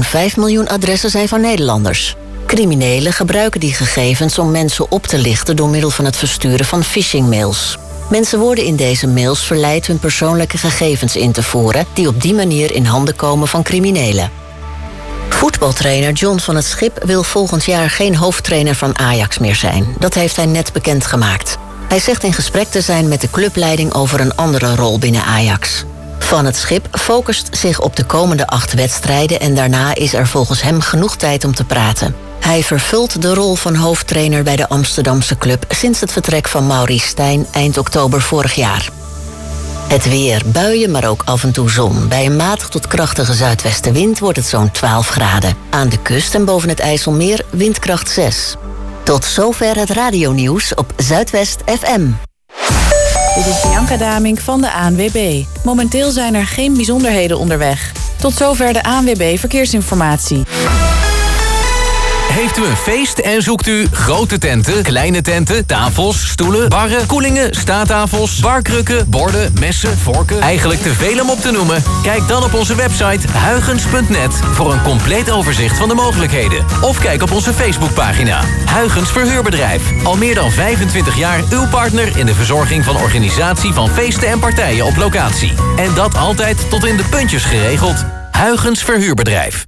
Zo'n 5 miljoen adressen zijn van Nederlanders. Criminelen gebruiken die gegevens om mensen op te lichten door middel van het versturen van phishingmails. Mensen worden in deze mails verleid hun persoonlijke gegevens in te voeren, die op die manier in handen komen van criminelen. Voetbaltrainer John van het Schip wil volgend jaar geen hoofdtrainer van Ajax meer zijn. Dat heeft hij net bekendgemaakt. Hij zegt in gesprek te zijn met de clubleiding over een andere rol binnen Ajax. Van het Schip focust zich op de komende 8 wedstrijden en daarna is er volgens hem genoeg tijd om te praten. Hij vervult de rol van hoofdtrainer bij de Amsterdamse club sinds het vertrek van Maurice Stijn eind oktober vorig jaar. Het weer, buien, maar ook af en toe zon. Bij een matig tot krachtige zuidwestenwind wordt het zo'n 12 graden. Aan de kust en boven het IJsselmeer windkracht 6. Tot zover het radionieuws op Zuidwest FM. Dit is Bianca Damink van de ANWB. Momenteel zijn er geen bijzonderheden onderweg. Tot zover de ANWB Verkeersinformatie. Heeft u een feest en zoekt u grote tenten, kleine tenten, tafels, stoelen, barren, koelingen, staattafels, barkrukken, borden, messen, vorken, eigenlijk te veel om op te noemen? Kijk dan op onze website huygens.net voor een compleet overzicht van de mogelijkheden. Of kijk op onze Facebookpagina. Huygens Verhuurbedrijf. Al meer dan 25 jaar uw partner in de verzorging van organisatie van feesten en partijen op locatie. En dat altijd tot in de puntjes geregeld. Huygens Verhuurbedrijf.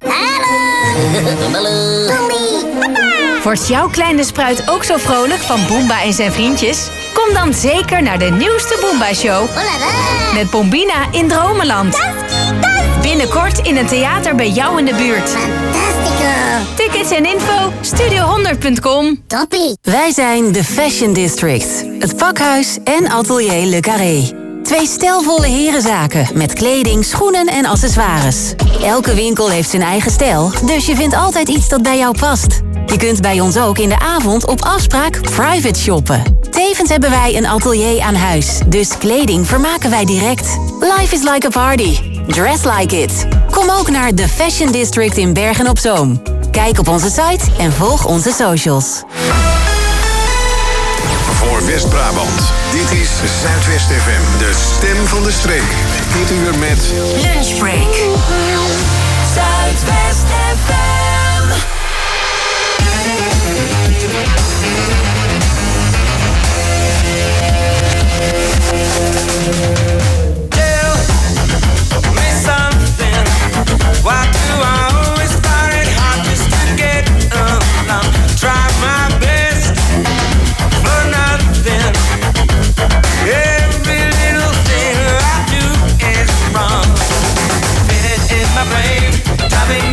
Wordt jouw kleine spruit ook zo vrolijk van Boomba en zijn vriendjes? Kom dan zeker naar de nieuwste Boomba-show. Met Bombina in Dromenland. Binnenkort in een theater bij jou in de buurt. Tickets en info, studio100.com. Toppie. Wij zijn de Fashion District. Het pakhuis en atelier Le Carré. 2 stijlvolle herenzaken met kleding, schoenen en accessoires. Elke winkel heeft zijn eigen stijl, dus je vindt altijd iets dat bij jou past. Je kunt bij ons ook in de avond op afspraak private shoppen. Tevens hebben wij een atelier aan huis, dus kleding vermaken wij direct. Life is like a party. Dress like it. Kom ook naar The Fashion District in Bergen-op-Zoom. Kijk op onze site en volg onze socials. Voor West-Brabant. Dit is Zuidwest FM, de stem van de streek. Dit uur met Lunchbreak. Zuidwest FM. Tell me something. Why do I always find it hard just to get along? Try my best for nothing. Every little thing I do is wrong. Feel it in my brain, driving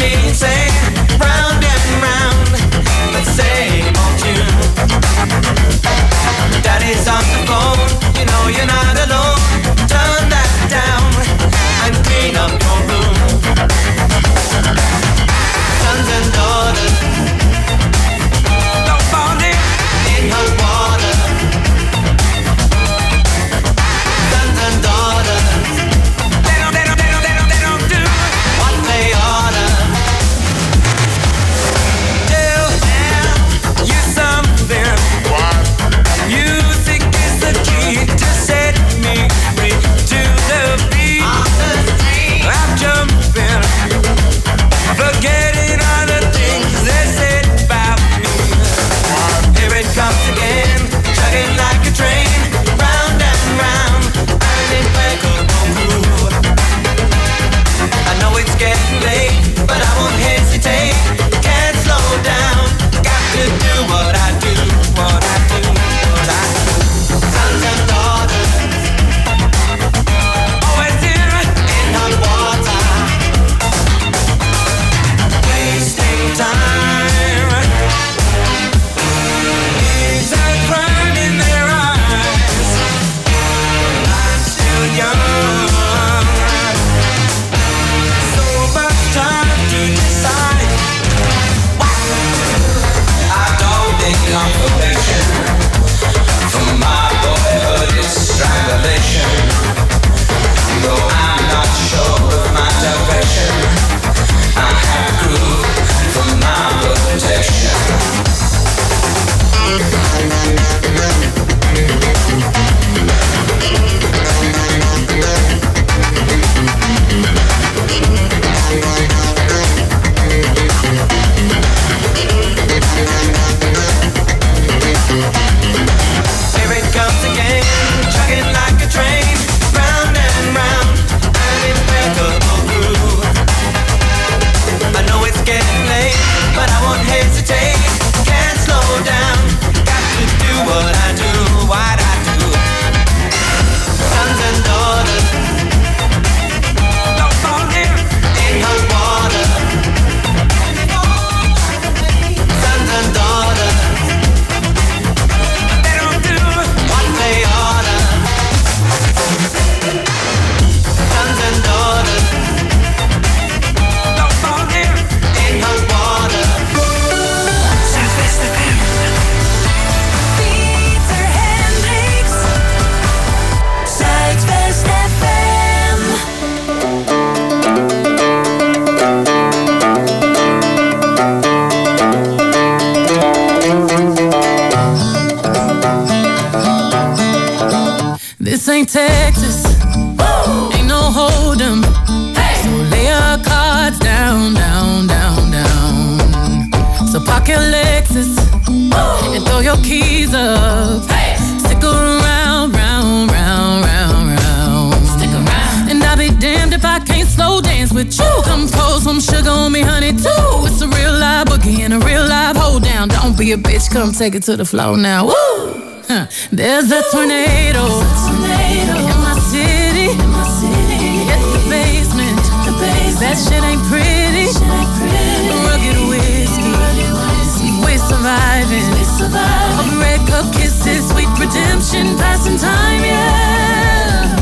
ain't Texas. Woo! Ain't no hold'em. Hey! So lay your cards down, down, down, down. So park your Lexus. Woo! And throw your keys up. Hey! Stick around, round, round, round, round. Stick around. And I'll be damned if I can't slow dance with you. Come pour some sugar on me, honey, too. It's a real live boogie and a real live hold down. Don't be a bitch, come take it to the floor now. Woo! There's a tornado in my city. It's the basement. That shit ain't pretty. Rugged whiskey. We're surviving. Red cup kisses, sweet redemption, passing time, yeah.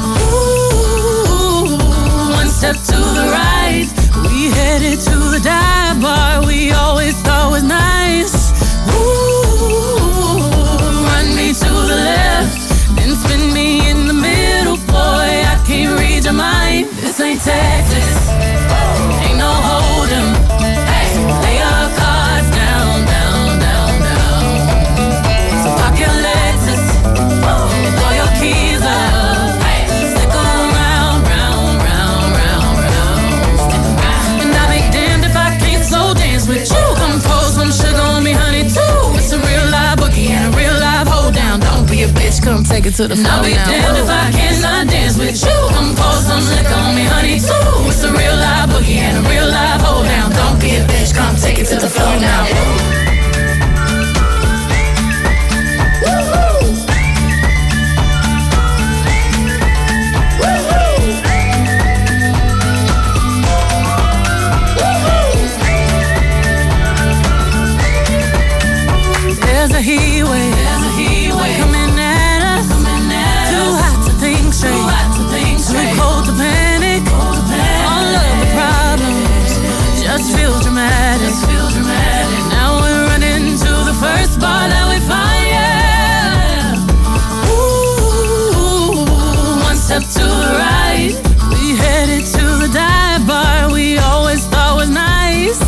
Ooh, one step to the right. We headed to the dive bar we always thought was nice. Ooh, run me to the left, then spin me in the middle, boy. I can't read your mind. This ain't Texas, ain't no hold'em. Hey, lay your cards down, down, down, down. So park your Lexus and throw your keys up. Hey, stick around, round, round, round, round. Stick around. And I'll be damned if I can't slow dance with you. Come pour some sugar on me, honey, too. It's a real live boogie and a real live hold down. Don't be a bitch, come take it to the floor. I'll be damned if I cannot dance with you. Come pour some liquor on me, honey, too. It's a real live boogie and a real live hold down. Don't be a bitch, come take it to the floor now. There's a heat wave coming at us. Too hot to think straight, too cold to panic. All of the problems just feel dramatic. Now we're running to the first bar that we find, yeah. Ooh, one step to the right. We headed to the dive bar we always thought was nice.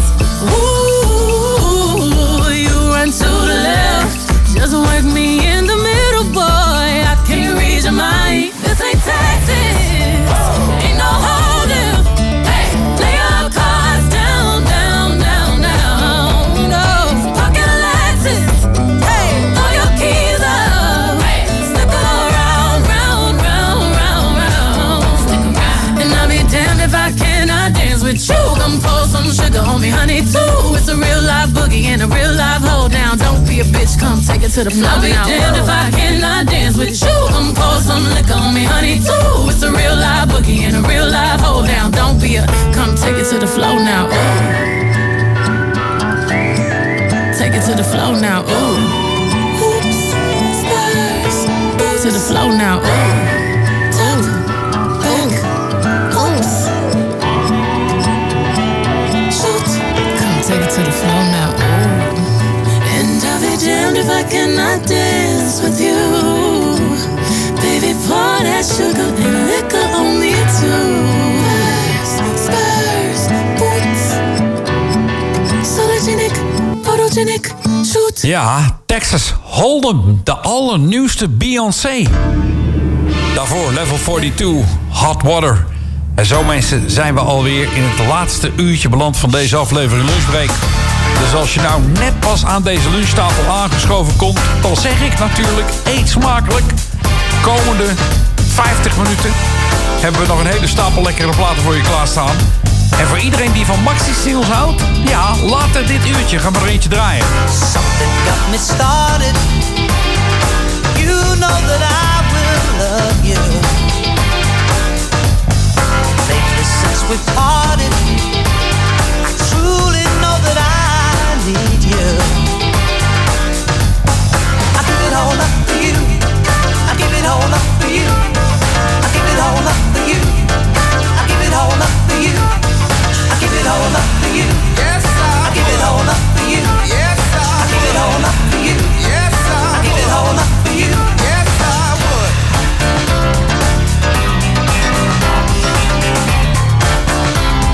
Ooh, you run to the left, just work me in the middle, boy. I can't read your mind. This ain't Texas, ain't no hold'em. Hey, lay your cards down, down, down, down. No, pocket Lexus. Hey, throw your keys up. Hey, stick around, round, round, round, round. Stick around. And I'll be damned if I cannot dance with you. Come pour some sugar on me, honey, too. It's a real live boogie and a real live hold down. Don't be a bitch, come take it to the floor. I'll be damned if I cannot dance with you. Come pour some liquor on me, honey, too. It's a real live boogie and a real live hold down. Don't be a, come take it to the floor now. Ooh. Take it to the floor now. Ooh. Oops, stars. To the floor now. Ooh. Top, back, oops. Shoot. Come take it to the floor now. Ooh. And I'll be damned if I cannot dance with you. Baby, pour that sugar and liquor on me too. Spurs, boots. Sologenic, photogenic, shoot. Ja, Texas Hold'em, de allernieuwste Beyoncé. Daarvoor Level 42, Hot Water. En zo mensen zijn we alweer in het laatste uurtje beland van deze aflevering Lunchbreak. Dus als je nou net pas aan deze lunchtafel aangeschoven komt, dan zeg ik natuurlijk, eet smakelijk. Komende 50 minuten hebben we nog een hele stapel lekkere platen voor je klaarstaan. En voor iedereen die van maxi-singles houdt, ja, later dit uurtje gaan we er eentje draaien. Something got me started. You know that I will love you. Lately since we parted, I truly know that I need you. I give it all up for you. I give it all up for you. I give it all up for you. I give it all up for you. I give it all up for you. Yes, I give it all up for you. Yes, I give it all up for you. Yes, I give it all up for you. Yes, I would.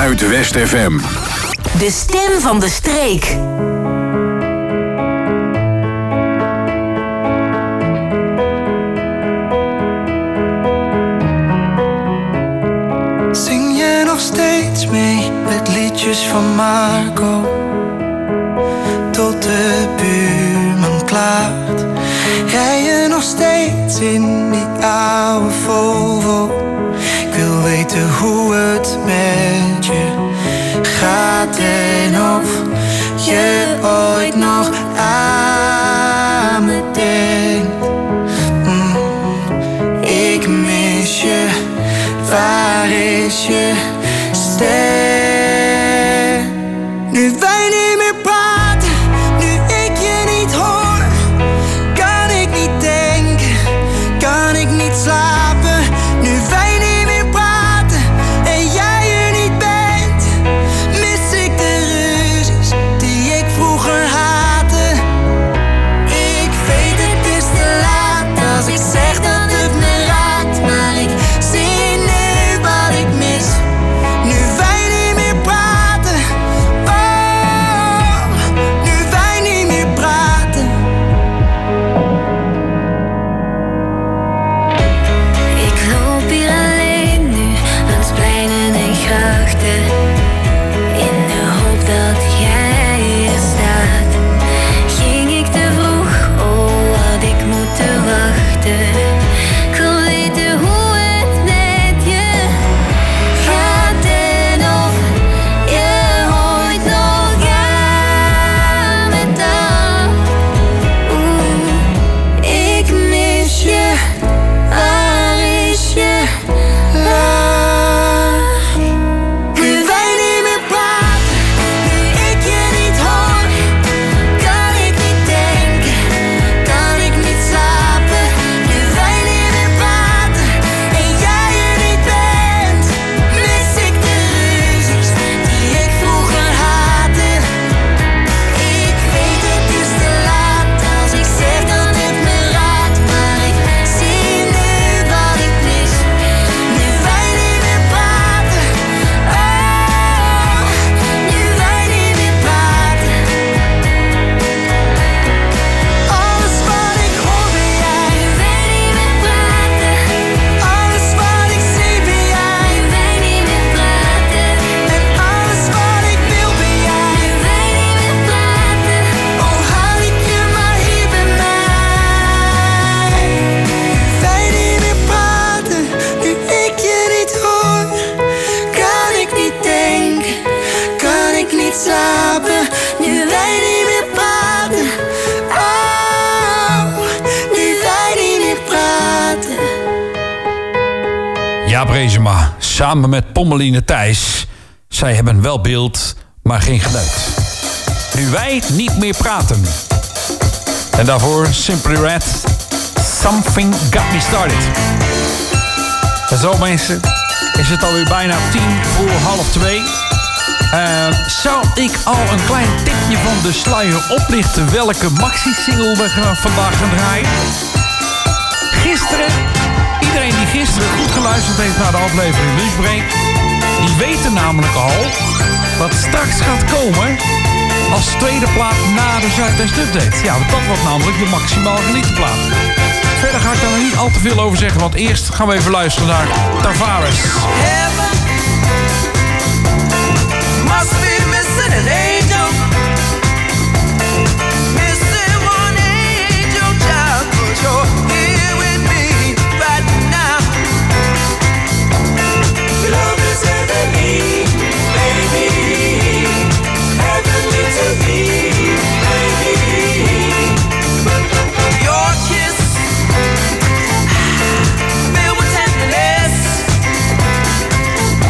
Zuidwest FM. De stem van de streek. Zing je nog steeds mee met liedjes van Marco? Tot de buurman klaart. Rij je nog steeds in die oude Volvo? Ik wil weten hoe het met je gaat en of je ooit nog aan me denkt. Ik mis je, waar is je stem? Nu wij niet meer praten, nu ik je niet hoor, kan ik niet denken, kan ik niet slapen. Nu wij niet meer praten en jij er niet bent, mis ik de ruzies die ik vroeger haatte. Ik weet het is te laat als ik zeg dat het me raakt, maar ik zie nu wat ik mis. Nu wij niet meer praten, oh, nu wij niet meer praten. Ik loop hier alleen nu langs pleinen en grachten, in de hoop dat jij er staat. Ging ik te vroeg, oh had ik moeten wachten. Ik wil weten hoe het met je gaat en of je ooit nog aan me dacht. Ik mis je, waar is je lach? Nu wij niet meer praten, nu ik je niet hoor, kan ik niet denken, kan ik niet slapen. Nu wij niet meer praten en jij er niet bent, mis ik de ruzies die ik vroeger haatte. Ik weet het is te laat als ik zeg dat het me raakt, maar ik zie nu wat ik mis. Nu wij niet meer praten, oh, nu wij niet meer praten. Alles wat ik hoor ben jij, nu wij niet meer praten. Alles wat ik zie ben jij, nu wij niet meer praten. En alles wat ik wil ben jij, nu wij niet meer praten. Oh, haal ik je maar hier bij mij. Nu wij niet meer praten, nu ik je niet hoor, kan ik niet denken, kan ik niet slapen. Nu wij niet meer praten, oh, nu wij niet meer praten. Jaap Reesema, samen met Pommeline Thijs. Zij hebben wel beeld, maar geen geluid. Nu wij niet meer praten. En daarvoor Simply Red, Something Got Me Started. En zo mensen, is het alweer bijna 2:50. Zou ik al een klein tipje van de sluier oplichten welke maxi-single we vandaag gaan draaien? Gisteren, iedereen die gisteren goed geluisterd heeft naar de aflevering Lunchbreak, die weten namelijk al wat straks gaat komen als tweede plaat na de Zuidwest Update. Ja, dat wordt namelijk de maximaal genieten plaat. Verder ga ik daar nog niet al te veel over zeggen, want eerst gaan we even luisteren naar Tavares. Heaven must be missing an angel, missing one angel child, 'cause you're here with me right now. Love is heavenly, baby, heavenly to me, baby. Your kiss filled with tenderness,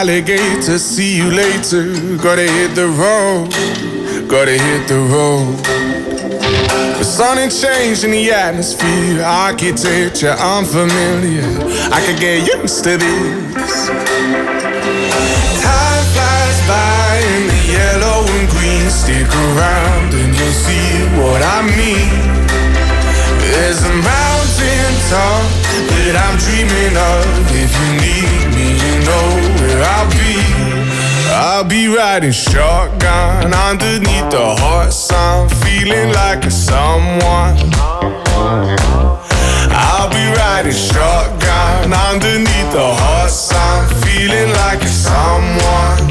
alligator. See you later. Gotta hit the road. Gotta hit the road. The sun ain't changing the atmosphere. Architecture unfamiliar. I could get used to this. Time flies by in the yellow and green. Stick around and you'll see what I mean. There's a mountain top that I'm dreaming of. If you need me, you know where I'll be. I'll be riding shotgun underneath the hot sun, feeling like a someone. I'll be riding shotgun underneath the hot sun, feeling like a someone.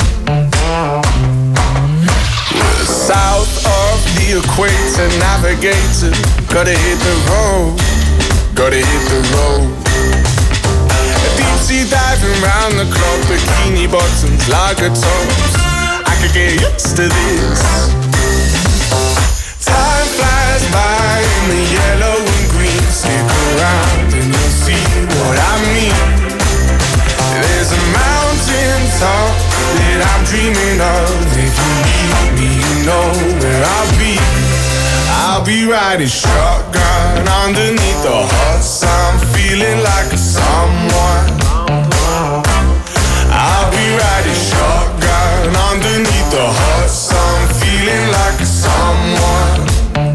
South of the equator, navigator. Gotta hit the road, gotta hit the road. Deep sea diving round the clock, bikini bottoms, lager tops. I could get used to this. Time flies by in the yellow and green. Stick around and you'll see what I mean. There's a mountain top that I'm dreaming of. If you need me, you know where I'll be. I'll be riding shotgun underneath the hot sun, feeling like a someone. I'll be riding shotgun underneath the hot sun, feeling like a someone.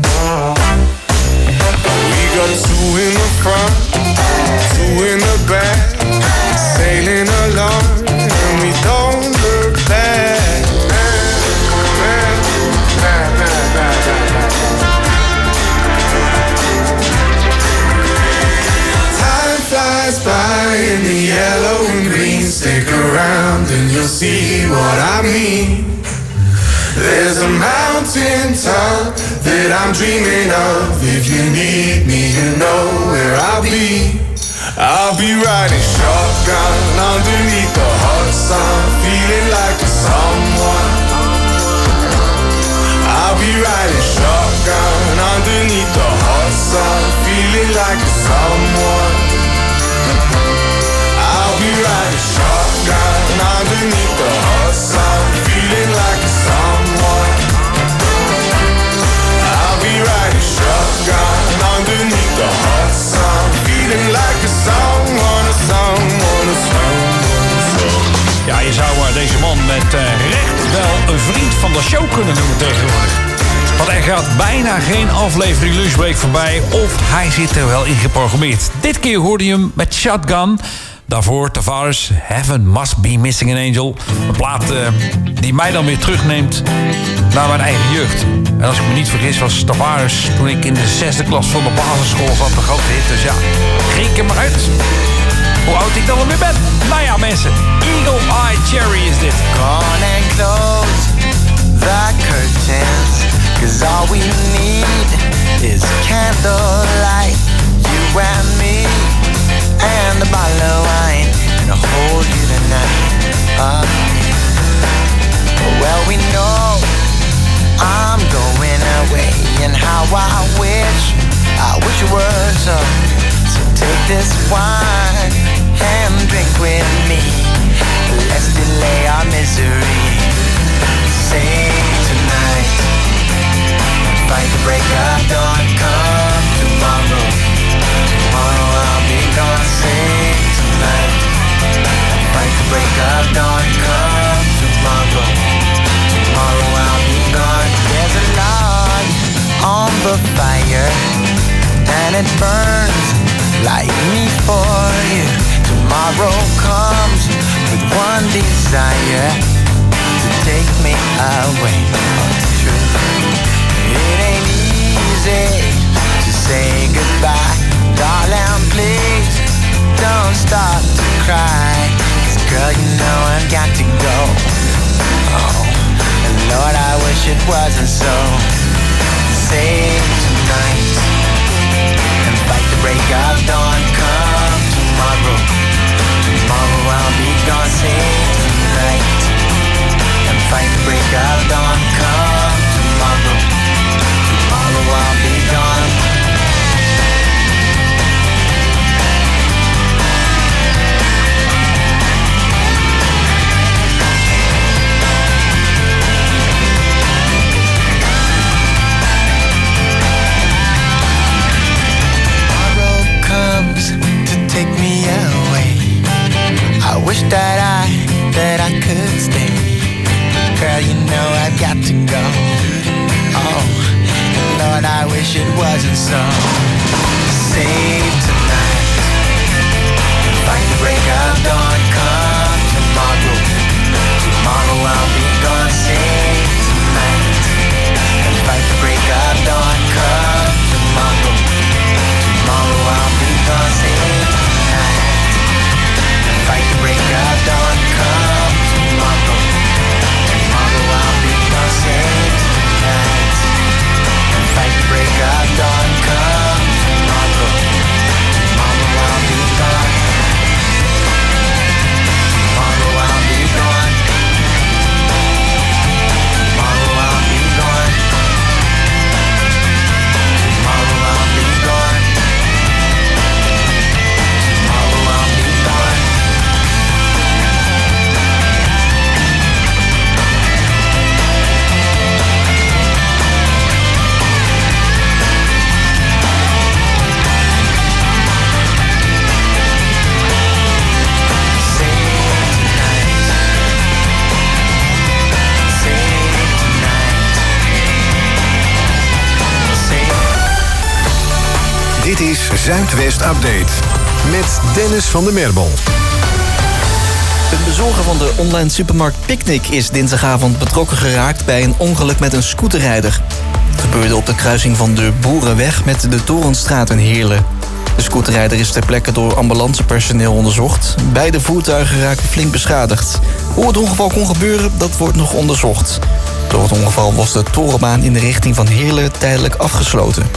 We got two in the front, two in the back, sailing along, and we don't look back. Flies by in the yellow and green. Stick around and you'll see what I mean. There's a mountain top that I'm dreaming of. If you need me, you know where I'll be. I'll be riding shotgun underneath the hot sun, feeling like a someone. I'll be riding shotgun underneath the hot sun, feeling like a someone. I'll be riding shotgun underneath the hot sun, feeling like a someone. I'll be riding shotgun underneath the hot sun, feeling like a someone, a someone, a someone. Ja, je zou deze man met recht wel een vriend van de show kunnen noemen tegenwoordig. Want er gaat bijna geen aflevering Lunchbreak voorbij, of hij zit er wel in geprogrammeerd. Dit keer hoorde je hem met Shotgun. Daarvoor Tavares, Heaven Must Be Missing an Angel. Een plaat die mij dan weer terugneemt naar mijn eigen jeugd. En als ik me niet vergis was Tavares toen ik in de 6e klas van de basisschool zat de grote hit. Dus ja, reken maar uit hoe oud ik dan alweer ben. Nou ja mensen, Eagle Eye Cherry is dit. Gone and close the curtains, 'cause all we need is candlelight. You and me and a bottle of wine, and I'll hold you tonight. Well, we know I'm going away, and how I wish it were so. So take this wine and drink with me. Let's delay our misery. Say tonight, fight the break of dawn. Come tomorrow. Tomorrow I'll be gone. Say tonight, fight the break of dawn. Come tomorrow. Tomorrow I'll be gone. There's a log on the fire, and it burns like me for you. Tomorrow comes with one desire, to take me away. Oh, it's true. It ain't easy to say goodbye. Darling, please don't start to cry, 'cause girl, you know I've got to go. Oh, and Lord, I wish it wasn't so. Say tonight and fight the break of dawn. Come tomorrow. Tomorrow I'll be gone. Say tonight and fight the break of dawn. Come tomorrow. Tomorrow I'll be gone. but I wish it wasn't so. Save tonight, fight the break of dawn, come tomorrow. Tomorrow I'll be gone. Save tonight, fight the break of dawn, come tomorrow. Tomorrow I'll be gone. Save tonight, fight the break of dawn, come tomorrow. Tomorrow I'll be gone. Save tonight, fight the break of dawn, come tomorrow. Tomorrow I'll be gone. Tomorrow I'll be gone. Tomorrow I'll be gone. Tomorrow I'll be gone. Tomorrow I'll be gone. Dit is Zuidwest Update met Dennis van der Merbel. Een bezorger van de online supermarkt Picnic is dinsdagavond betrokken geraakt bij een ongeluk met een scooterrijder. Het gebeurde op de kruising van de Boerenweg met de Torenstraat in Heerlen. De scooterrijder is ter plekke door ambulancepersoneel onderzocht. Beide voertuigen raakten flink beschadigd. Hoe het ongeval kon gebeuren, dat wordt nog onderzocht. Door het ongeval was de Torenbaan in de richting van Heerlen tijdelijk afgesloten.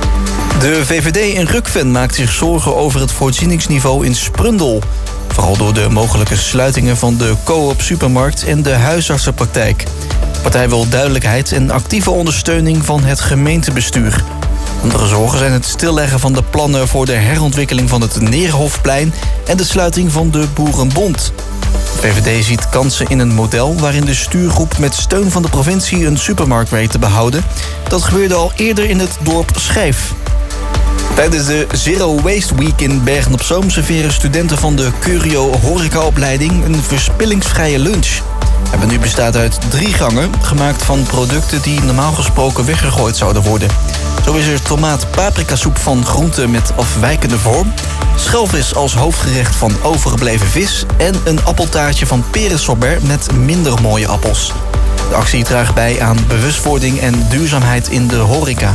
De VVD in Rukven maakt zich zorgen over het voorzieningsniveau in Sprundel. Vooral door de mogelijke sluitingen van de Coop supermarkt en de huisartsenpraktijk. De partij wil duidelijkheid en actieve ondersteuning van het gemeentebestuur. Andere zorgen zijn het stilleggen van de plannen voor de herontwikkeling van het Neerhofplein en de sluiting van de Boerenbond. De VVD ziet kansen in een model waarin de stuurgroep met steun van de provincie een supermarkt weet te behouden. Dat gebeurde al eerder in het dorp Schijf. Tijdens de Zero Waste Week in Bergen-op-Zoom serveren studenten van de Curio horecaopleiding een verspillingsvrije lunch. Het menu bestaat uit 3 gangen, gemaakt van producten die normaal gesproken weggegooid zouden worden. Zo is er tomaat-paprikasoep van groenten met afwijkende vorm, schelvis als hoofdgerecht van overgebleven vis en een appeltaartje van perensorbet met minder mooie appels. De actie draagt bij aan bewustwording en duurzaamheid in de horeca.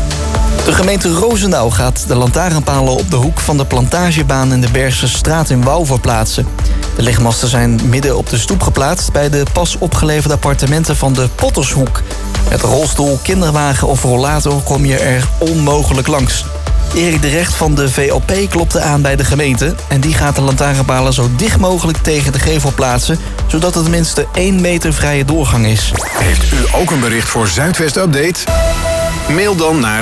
De gemeente Roosendaal gaat de lantaarnpalen op de hoek van de Plantagebaan en de Bergse straat in Wouw verplaatsen. De lichtmasten zijn midden op de stoep geplaatst bij de pas opgeleverde appartementen van de Pottershoek. Met rolstoel, kinderwagen of rollator kom je er onmogelijk langs. Erik de Recht van de VLP klopte aan bij de gemeente en die gaat de lantaarnpalen zo dicht mogelijk tegen de gevel plaatsen, zodat er tenminste 1 meter vrije doorgang is. Heeft u ook een bericht voor Zuidwest Update? Mail dan naar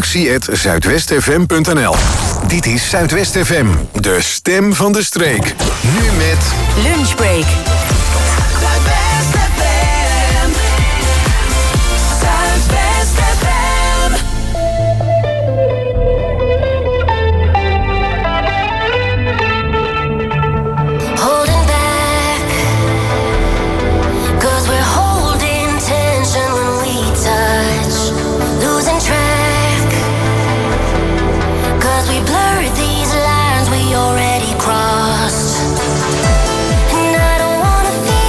redactie@zuidwestfm.nl. Dit is Zuidwest FM, de stem van de streek. Nu met Lunchbreak. Zuidwest FM. Zuidwest FM. Holding back, 'cause we're holding tension when we touch. Losing track, 'cause we blurred these lines we already crossed. And I don't wanna feel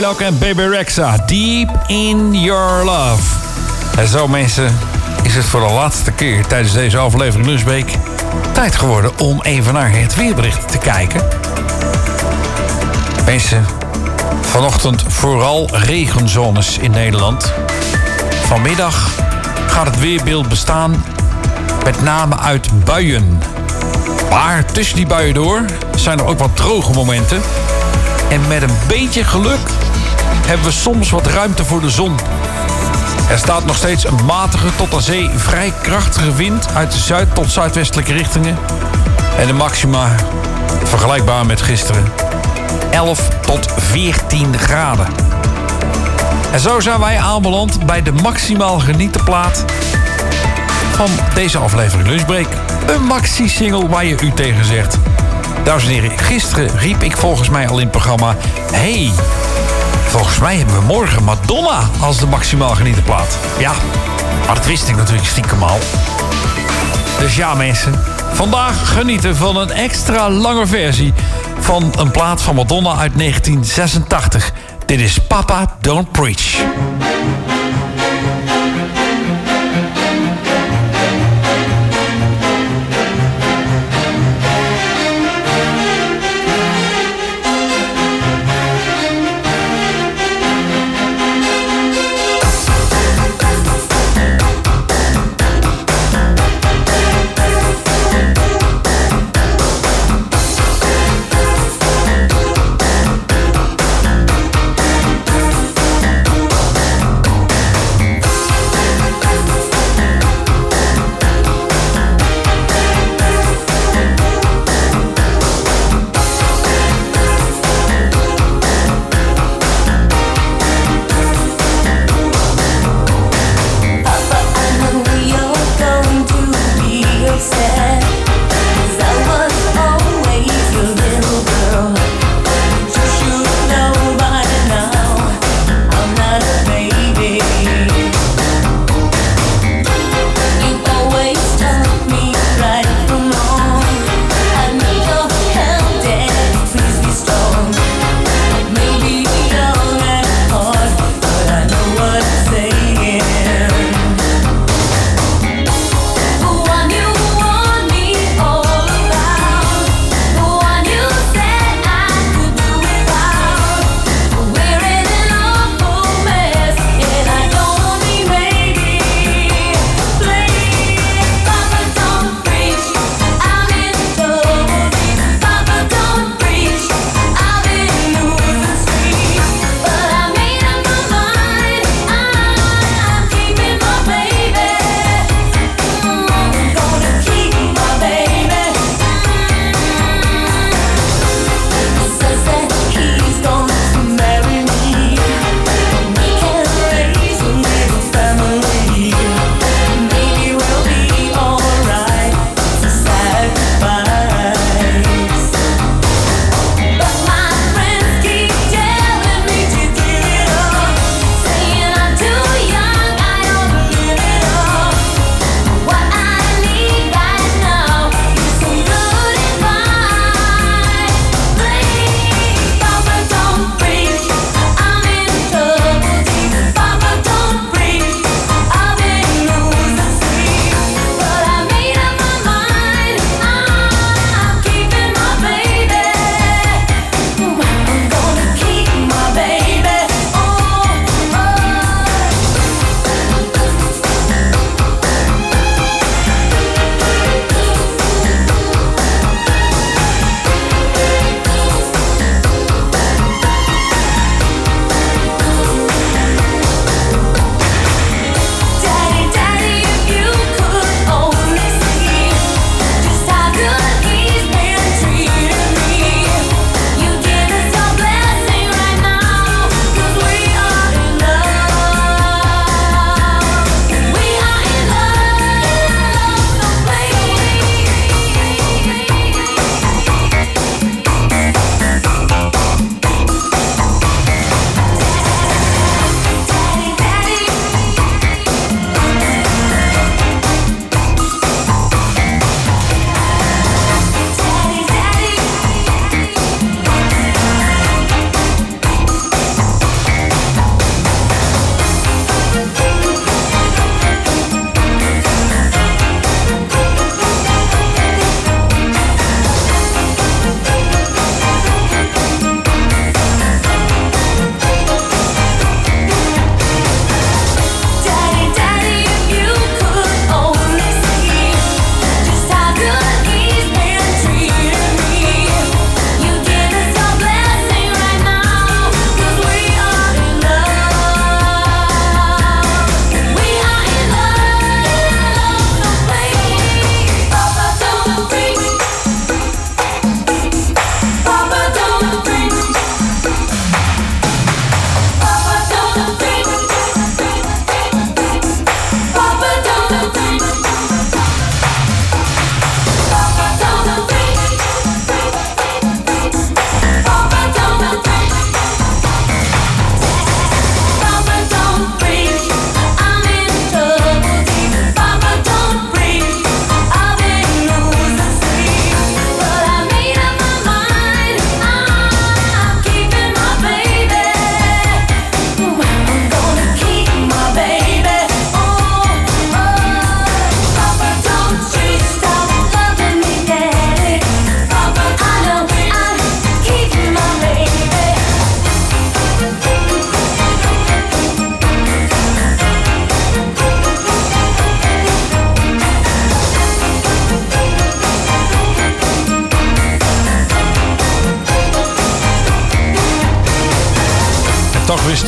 J-Lock en Baby Rexha. Deep in Your Love. En zo mensen, is het voor de laatste keer tijdens deze aflevering Lunchbreak tijd geworden om even naar het weerbericht te kijken. Mensen, vanochtend vooral regenzones in Nederland. Vanmiddag gaat het weerbeeld bestaan met name uit buien. Maar tussen die buien door zijn er ook wat droge momenten. En met een beetje geluk hebben we soms wat ruimte voor de zon. Er staat nog steeds een matige tot aan zee vrij krachtige wind uit de zuid- tot zuidwestelijke richtingen. En de maxima vergelijkbaar met gisteren. 11 tot 14 graden. En zo zijn wij aanbeland bij de maximaal genietenplaat van deze aflevering Lunchbreak. Een maxi-single waar je u tegen zegt. Dames en heren, gisteren riep ik volgens mij al in het programma... Hey, volgens mij hebben we morgen Madonna als de maximaal genietenplaat. Ja, maar dat wist ik natuurlijk stiekem al. Dus ja mensen, vandaag genieten van een extra lange versie van een plaat van Madonna uit 1986. Dit is Papa Don't Preach.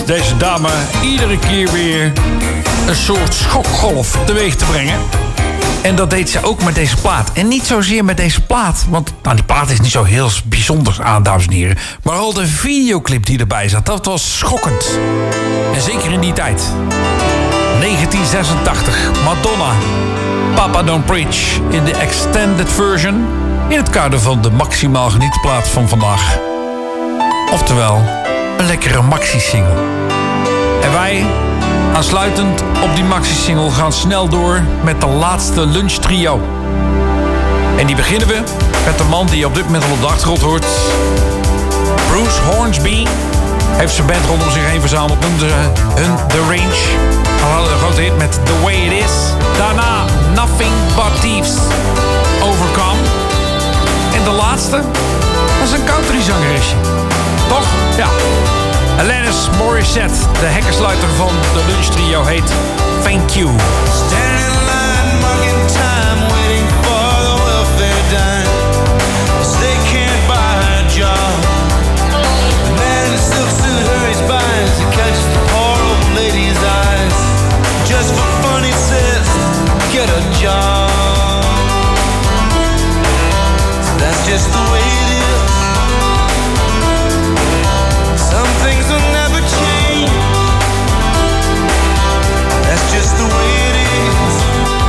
deze dame iedere keer weer een soort schokgolf teweeg te brengen. En dat deed ze ook met deze plaat. En niet zozeer met deze plaat. Want die plaat is niet zo heel bijzonder aan, dames en heren. Maar al de videoclip die erbij zat, dat was schokkend. En zeker in die tijd. 1986. Madonna. Papa Don't Preach. In de extended version. In het kader van de maximaal genieten plaat van vandaag. Oftewel, een lekkere maxi-single. En wij... aansluitend op die maxi-single gaan snel door met de laatste lunchtrio. En die beginnen we met de man die op dit moment al op de achtergrond hoort. Bruce Hornsby heeft zijn band rondom zich heen verzameld. Noemden ze hun The Range. We hadden een grote hit met The Way It Is. Daarna Nothing But Thieves, Overcome. En de laatste was een country-zangeresje. Toch? Ja. Alanis Morissette, de hekkensluiter van de lunchtrio, heet Thank You. Standing in line, marking time, waiting for the welfare dime. 'Cause they can't buy a job. The man in the silk suit hurries by as he catches the poor old lady's eyes. Just for fun, he says, get a job. That's just the way it is. Some things will never change. That's just the way it is.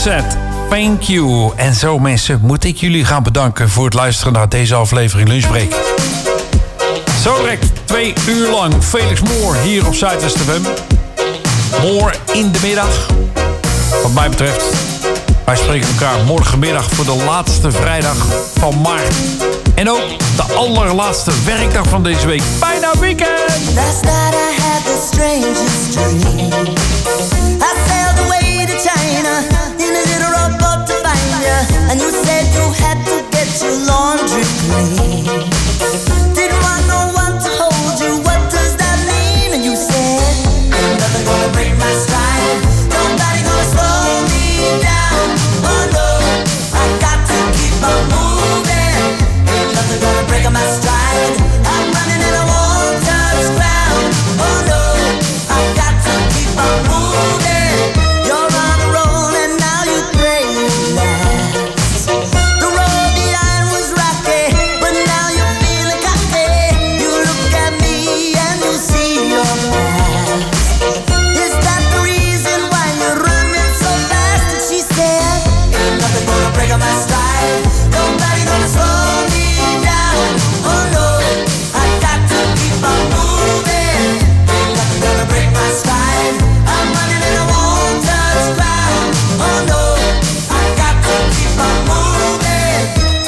Offset, thank you. En zo mensen, moet ik jullie gaan bedanken voor het luisteren naar deze aflevering Lunchbreak. Zo direct 2 uur lang Felix Moore hier op Zuidwest FM. Moore in de middag. Wat mij betreft, wij spreken elkaar morgenmiddag voor de laatste vrijdag van maart. En ook de allerlaatste werkdag van deze week. Bijna weekend! Last night I had the strangest dream. I sailed away to China in a little rowboat to find you. And you said you had to get your laundry clean. Didn't want no one to hold you, what does that mean? And you said, ain't nothing gonna break my stride. Nobody gonna slow me down. Oh no, I got to keep on moving. Ain't nothing gonna break my stride. I'm running and I won't touch ground. Oh no, I got to keep on moving. You're on a roll and now you pray it lasts. The road behind was rocky, but now you're feeling cocky. You look at me and you see your past. Is that the reason why you're running so fast? And she said, ain't nothing gonna break my stride. Nobody gonna slow me down. Oh no, I got to keep on moving. Ain't nothing gonna break my stride. I'm running and I won't touch ground. Oh no, I got to keep on moving.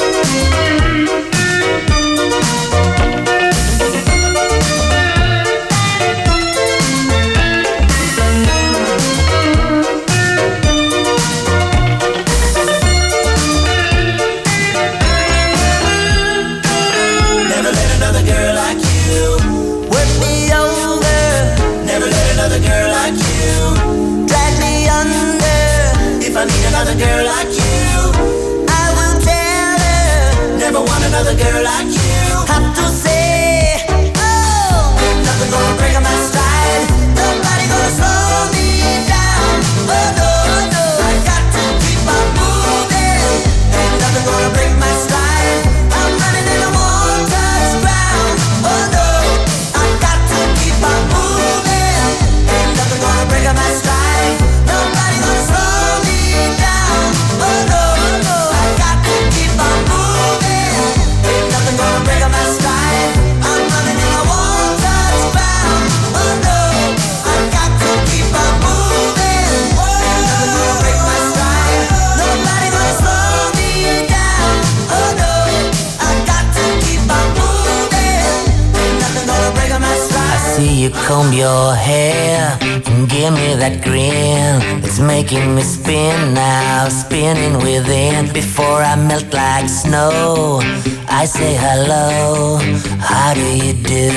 Never let another girl like you work me over. Never let another girl like you drag me under. If I meet another girl like you, I will tell her. Never want another girl like you. Have to say, oh, ain't nothing gonna break my stride. Nobody gonna slow me down. Oh no, no, I got to keep on moving. Ain't nothing gonna break my stride. I'm running and I won't touch ground. Oh no, I got to keep on moving. Ain't nothing gonna break my stride. Nobody gonna slow me down. Oh no, no, I got to keep on moving. Ain't nothing gonna break my stride. I'm running and I won't touch ground. Oh no, I got to keep on moving. Ain't nothing gonna break my stride. Nobody gonna slow me down. Oh no, I got to keep on moving. Ain't nothing gonna break my stride. I see you comb your hair and give me that grin. It's making me spin now, spinning within. Before I melt like snow, I say hello, how do you do?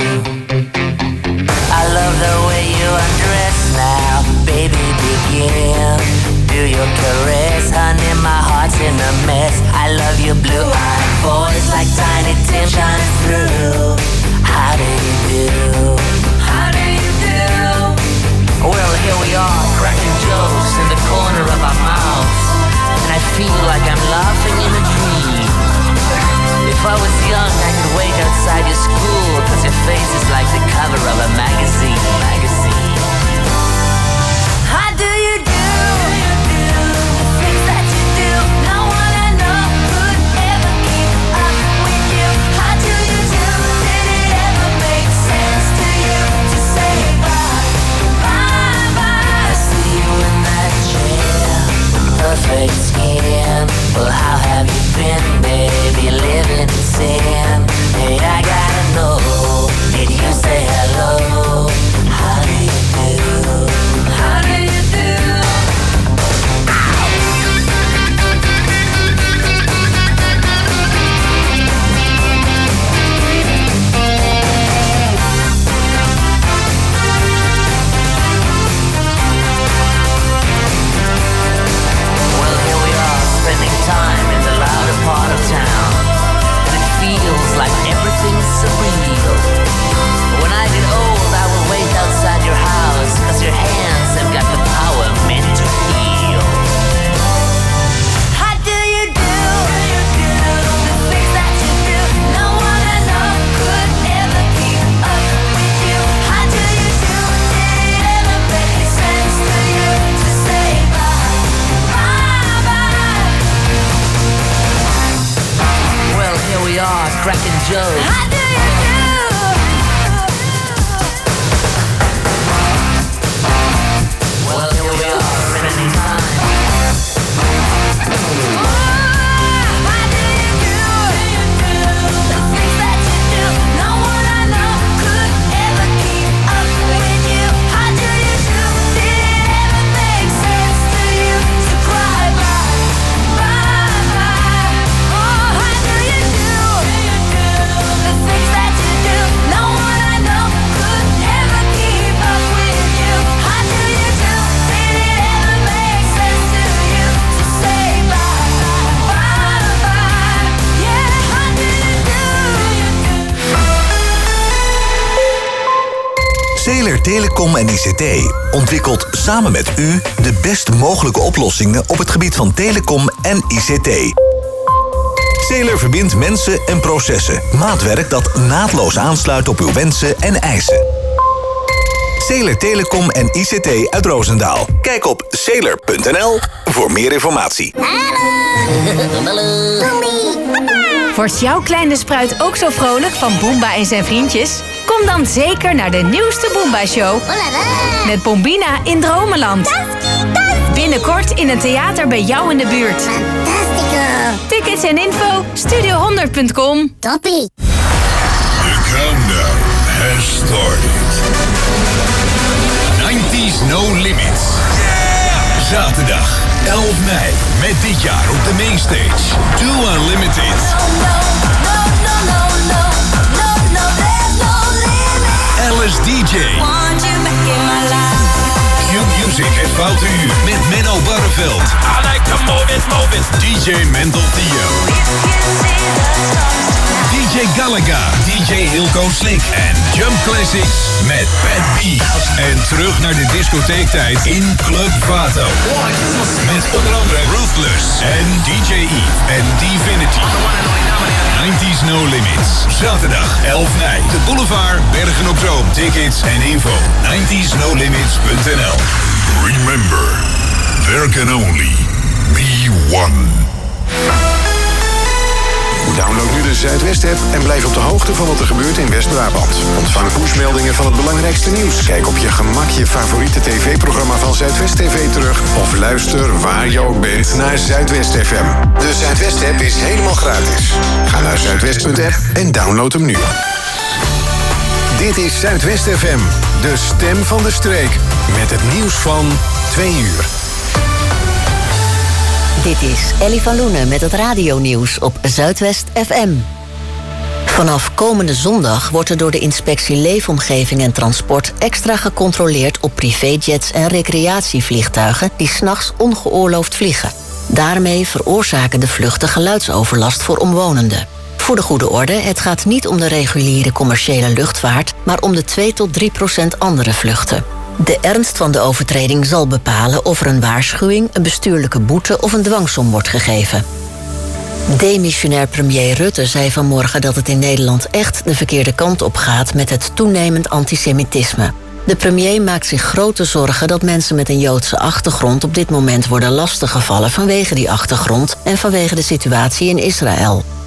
I love the way you undress now, baby begin. Do your caress, honey, my heart's in a mess. I love your blue-eyed voice like Tiny Tim shining through. How do you do? How do you do? Well, here we are, cracking jokes in the corner of our mouths, and I feel like I'm laughing in a dream. If I was young, I could wait outside your school, 'cause your face is like the cover of a magazine. How do you do? Things that you do, no one I know could ever keep up with you. How do you do? Did it ever make sense to you to say bye, bye, bye? I see you in that chair, perfect skin. Well, how have you been, baby, living in sin? Hey, I gotta know, did you say hello? How do you do? How do you do? Well, here we are, spending time in the louder part of town, and it feels like everything's surreal. Crackin' Joe. Well, here we are, anytime. Zeler Telecom en ICT ontwikkelt samen met u de best mogelijke oplossingen op het gebied van telecom en ICT. Zeler verbindt mensen en processen. Maatwerk dat naadloos aansluit op uw wensen en eisen. Zeler Telecom en ICT uit Roosendaal. Kijk op zeler.nl voor meer informatie. Wordt jouw kleine spruit ook zo vrolijk van Boomba en zijn vriendjes? Kom dan zeker naar de nieuwste Boomba-show. Met Bombina in Dromenland. Binnenkort in een theater bij jou in de buurt. Tickets en info, studio100.com. The countdown has started. 90s No Limits. Zaterdag 11 mei. Met dit jaar op de mainstage. Too Unlimited. Alice DJ. Q-Music het Foute Uur met Menno Barreveld. I like to move it. DJ Mental Theo. DJ Galaga, DJ Hilco Slick en Jump Classics met Pat B. En terug naar de discotheektijd in Club Vato. Met onder andere Ruthless en DJ E en Divinity. 90s No Limits. Zaterdag 11 mei. De Boulevard, Bergen op Zoom. Tickets en info 90snolimits.nl. Remember, there can only be one. Download nu de Zuidwest-app en blijf op de hoogte van wat er gebeurt in West-Brabant. Ontvang pushmeldingen van het belangrijkste nieuws. Kijk op je gemak je favoriete tv-programma van Zuidwest TV terug. Of luister waar je ook bent naar Zuidwest FM. De Zuidwest-app is helemaal gratis. Ga naar zuidwest.app en download hem nu. Dit is Zuidwest FM, de stem van de streek. Met het nieuws van 2 uur. Dit is Ellie van Loenen met het radionieuws op Zuidwest FM. Vanaf komende zondag wordt er door de Inspectie Leefomgeving en Transport extra gecontroleerd op privéjets en recreatievliegtuigen die 's nachts ongeoorloofd vliegen. Daarmee veroorzaken de vluchten geluidsoverlast voor omwonenden. Voor de goede orde, het gaat niet om de reguliere commerciële luchtvaart, maar om de 2 tot 3% andere vluchten. De ernst van de overtreding zal bepalen of er een waarschuwing, een bestuurlijke boete of een dwangsom wordt gegeven. Demissionair premier Rutte zei vanmorgen dat het in Nederland echt de verkeerde kant op gaat met het toenemend antisemitisme. De premier maakt zich grote zorgen dat mensen met een Joodse achtergrond op dit moment worden lastiggevallen vanwege die achtergrond en vanwege de situatie in Israël.